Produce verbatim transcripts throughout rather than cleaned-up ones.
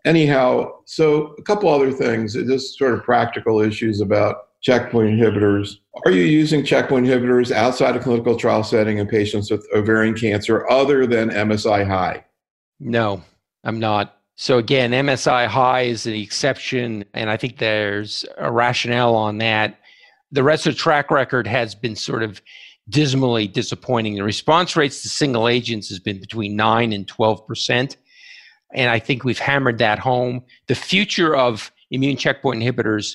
Anyhow, so a couple other things, just sort of practical issues about checkpoint inhibitors. Are you using checkpoint inhibitors outside of clinical trial setting in patients with ovarian cancer other than M S I high? No, I'm not. So again, M S I high is the exception, and I think there's a rationale on that. The rest of the track record has been sort of dismally disappointing. The response rates to single agents has been between nine and twelve percent. And I think we've hammered that home. The future of immune checkpoint inhibitors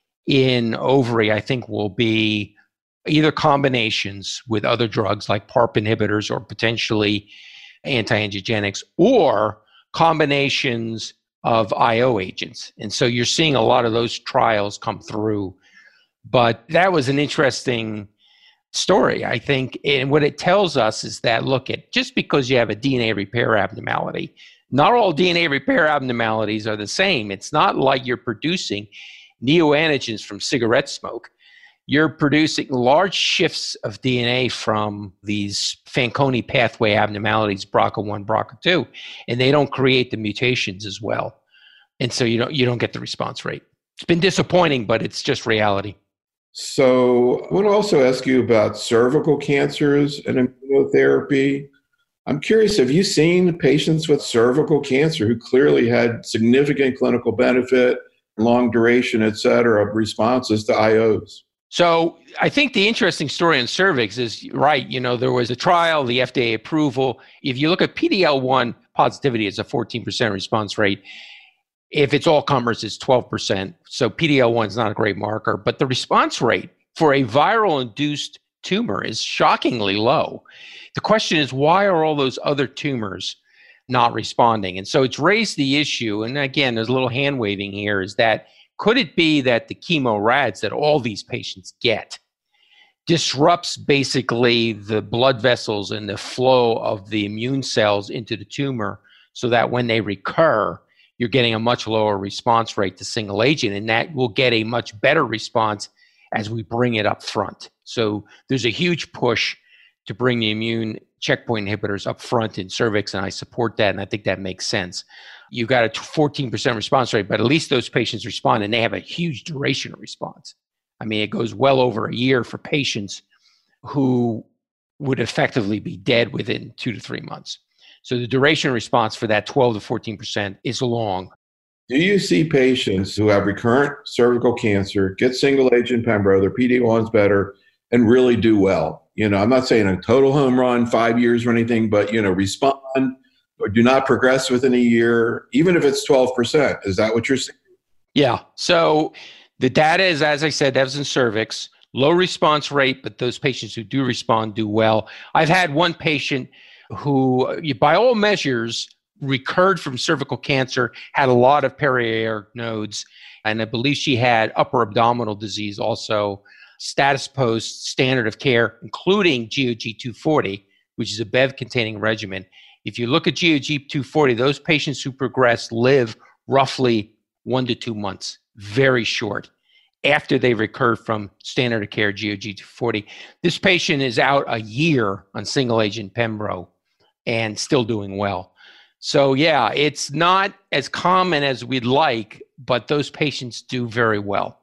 in ovary, I think, will be either combinations with other drugs like PARP inhibitors or potentially anti-angiogenics, or combinations of I O agents. And so you're seeing a lot of those trials come through. But that was an interesting story, I think. And what it tells us is that, look, at just because you have a D N A repair abnormality, not all D N A repair abnormalities are the same. It's not like you're producing neoantigens from cigarette smoke. You're producing large shifts of D N A from these Fanconi pathway abnormalities, B R C A one, B R C A two, and they don't create the mutations as well. And so you don't you don't get the response rate. It's been disappointing, but it's just reality. So I want to also ask you about cervical cancers and immunotherapy. I'm curious, have you seen patients with cervical cancer who clearly had significant clinical benefit, long duration, et cetera, of responses to I Os? So I think the interesting story in cervix is, right, you know, there was a trial, the F D A approval. If you look at P D L one positivity, it's a fourteen percent response rate. If it's all comers, it's twelve percent. So P D L one is not a great marker, but the response rate for a viral-induced tumor is shockingly low. The question is, why are all those other tumors not responding? And so it's raised the issue, and again, there's a little hand waving here, is that could it be that the chemo rads that all these patients get disrupts basically the blood vessels and the flow of the immune cells into the tumor, so that when they recur, you're getting a much lower response rate to single agent, and that will get a much better response as we bring it up front. So there's a huge push to bring the immune checkpoint inhibitors up front in cervix, and I support that, and I think that makes sense. You've got a fourteen percent response rate, but at least those patients respond, and they have a huge duration of response. I mean, it goes well over a year for patients who would effectively be dead within two to three months. So the duration response for that twelve to fourteen percent is long. Do you see patients who have recurrent cervical cancer, get single agent pembro, their P D L one's better, and really do well? You know, I'm not saying a total home run, five years or anything, but, you know, respond or do not progress within a year, even if it's twelve percent. Is that what you're saying? Yeah. So the data is, as I said, that was in cervix, low response rate, but those patients who do respond do well. I've had one patient who, by all measures, recurred from cervical cancer, had a lot of periaortic nodes, and I believe she had upper abdominal disease also, status post standard of care, including G O G two forty, which is a B E V-containing regimen. If you look at G O G two forty, those patients who progress live roughly one to two months, very short, after they recur from standard of care G O G two forty. This patient is out a year on single agent pembro and still doing well. So yeah, it's not as common as we'd like, but those patients do very well.